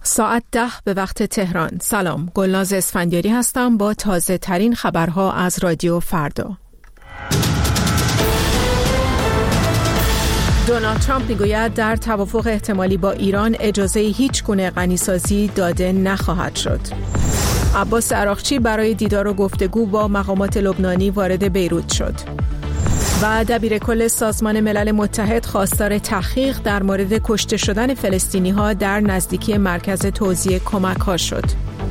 ساعت 10 به وقت تهران. سلام، گلناز اسفندیاری هستم با تازه ترین خبرها از رادیو فردا. دونالد ترامپ میگوید در توافق احتمالی با ایران اجازه هیچ گونه غنیسازی داده نخواهد شد. عباس عراقچی برای دیدار و گفتگو با مقامات لبنانی وارد بیروت شد. و دبیرکل سازمان ملل متحد خواستار تحقیق در مورد کشته شدن فلسطینی‌ها در نزدیکی مرکز توزیع کمک‌ها شد.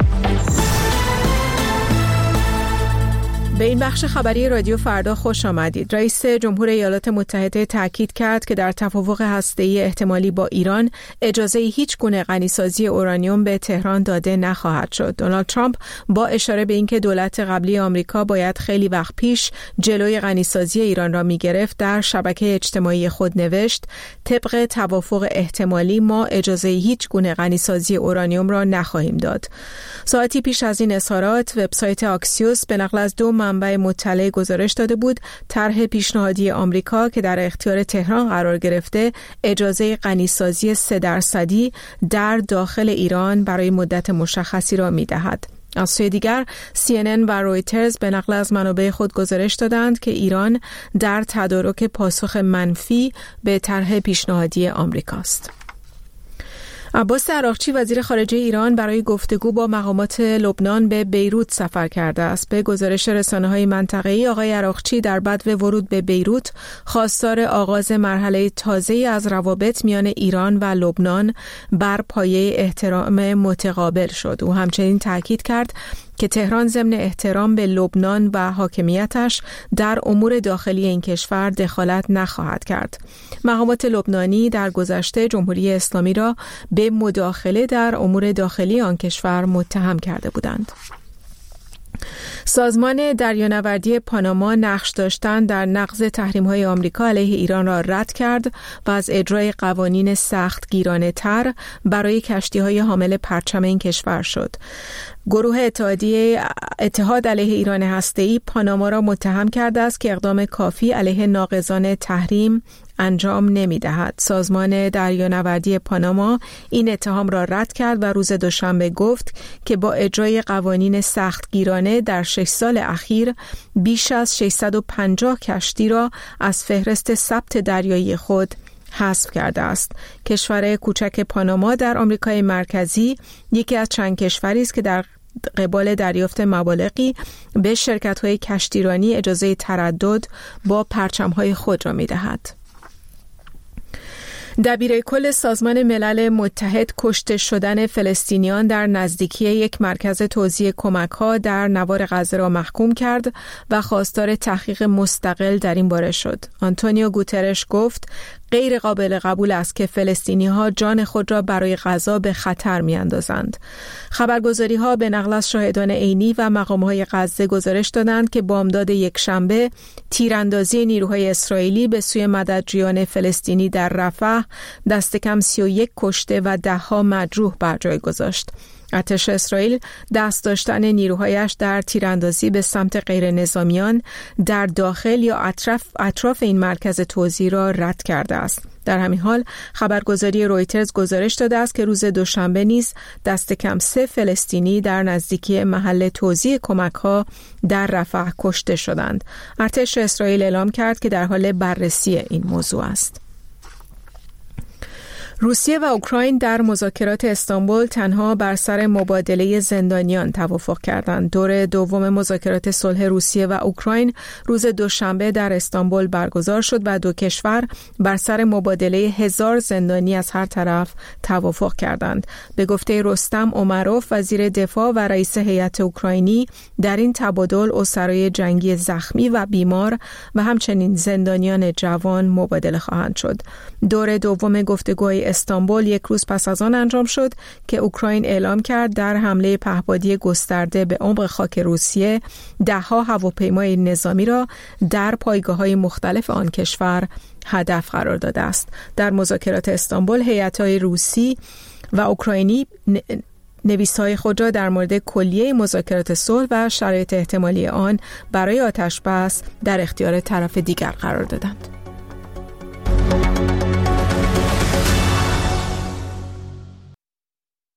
به این بخش خبری رادیو فردا خوش آمدید. رئیس جمهور ایالات متحده تاکید کرد که در توافق هسته‌ای احتمالی با ایران اجازه هیچ گونه غنیسازی اورانیوم به تهران داده نخواهد شد. دونالد ترامپ با اشاره به اینکه دولت قبلی آمریکا باید خیلی وقت پیش جلوی غنیسازی ایران را می‌گرفت، در شبکه اجتماعی خود نوشت: طبق توافق احتمالی ما اجازه هیچ گونه غنیسازی اورانیوم را نخواهیم داد. ساعتی پیش از این اظهارات، وبسایت آکسیوس به نقل از دو منبع مطلع گزارش داده بود طرح پیشنهادی آمریکا که در اختیار تهران قرار گرفته اجازه غنیسازی 3% در داخل ایران برای مدت مشخصی را می‌دهد. از سوی دیگر CNN و رویترز به نقل از منابع خود گزارش دادند که ایران در تدارک پاسخ منفی به طرح پیشنهادی آمریکاست. عباس عراقچی وزیر خارجه ایران برای گفتگو با مقامات لبنان به بیروت سفر کرده است. به گزارش رسانه‌های منطقه‌ای، آقای عراقچی در بدو ورود به بیروت خواستار آغاز مرحله تازه‌ای از روابط میان ایران و لبنان بر پایه احترام متقابل شد. او همچنین تاکید کرد که تهران ضمن احترام به لبنان و حاکمیتش در امور داخلی این کشور دخالت نخواهد کرد. مقامات لبنانی در گذشته جمهوری اسلامی را به مداخله در امور داخلی آن کشور متهم کرده بودند. سازمان دریانوردی پاناما نقش داشتن در نقض تحریم‌های آمریکا علیه ایران را رد کرد و از اجرای قوانین سخت گیرانه‌تر برای کشتی‌های حامل پرچم این کشور شد. گروه اتحاد علیه ایران هسته‌ای پاناما را متهم کرده است که اقدام کافی علیه ناقضان تحریم انجام نمی‌دهد. سازمان دریانوردی پاناما این اتهام را رد کرد و روز دوشنبه گفت که با اجرای قوانین سختگیرانه در 6 سال اخیر بیش از 650 کشتی را از فهرست ثبت دریایی خود حذف کرده است. کشور کوچک پاناما در آمریکای مرکزی یکی از چند کشوری است که در قبال دریافت مبالغی به شرکت‌های کشتیرانی اجازه تردد با پرچم‌های خود را می‌دهد. دبیرکل سازمان ملل متحد کشته شدن فلسطینیان در نزدیکی یک مرکز توزیع کمک‌ها در نوار غزه را محکوم کرد و خواستار تحقیق مستقل در این باره شد. آنتونیو گوترش گفت غیر قابل قبول است که فلسطینی‌ها جان خود را برای غزا به خطر می‌اندازند. خبرگزاری‌ها به نقل از شاهدان عینی و مقام‌های غزه گزارش دادند که بامداد یکشنبه تیراندازی نیروهای اسرائیلی به سوی مددجویان فلسطینی در رفح دست کم 31 کشته و 10 مجروح بر جای گذاشت. ارتش اسرائیل دست داشتن نیروهایش در تیراندازی به سمت غیر نظامیان در داخل یا اطراف این مرکز توزیع را رد کرده است. در همین حال خبرگزاری رویترز گزارش داده است که روز دوشنبه نیز دست کم 3 فلسطینی در نزدیکی محل توزیع کمک‌ها در رفح کشته شدند. ارتش اسرائیل اعلام کرد که در حال بررسی این موضوع است. روسیه و اوکراین در مذاکرات استانبول تنها بر سر مبادله زندانیان توافق کردند. دور دوم مذاکرات صلح روسیه و اوکراین روز دوشنبه در استانبول برگزار شد و دو کشور بر سر مبادله 1000 زندانی از هر طرف توافق کردند. به گفته رستم اومروف، وزیر دفاع و رئیس هیئت اوکراینی، در این تبادل اسرای جنگی زخمی و بیمار و همچنین زندانیان جوان مبادله خواهند شد. دور دوم گفتگوهای استانبول یک روز پس از آن انجام شد که اوکراین اعلام کرد در حمله پهپادی گسترده به عمق خاک روسیه 10 هواپیمای نظامی را در پایگاه‌های مختلف آن کشور هدف قرار داده است. در مذاکرات استانبول هیئت‌های روسی و اوکراینی نویس‌های خود را در مورد کلیه مذاکرات صلح و شرایط احتمالی آن برای آتش‌بس در اختیار طرف دیگر قرار دادند.